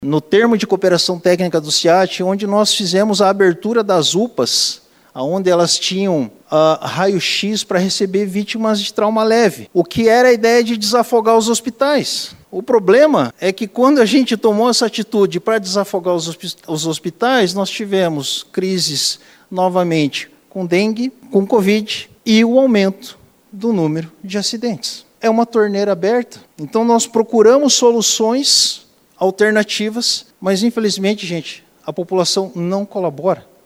no termo de cooperação técnica do CIAT, onde nós fizemos a abertura das UPAs, onde elas tinham raio-x para receber vítimas de trauma leve, o que era a ideia de desafogar os hospitais. O problema é que quando a gente tomou essa atitude para desafogar os hospitais, nós tivemos crises novamente com dengue, com Covid e o aumento do número de acidentes. É uma torneira aberta, então nós procuramos soluções alternativas, mas infelizmente, gente, a população não colabora.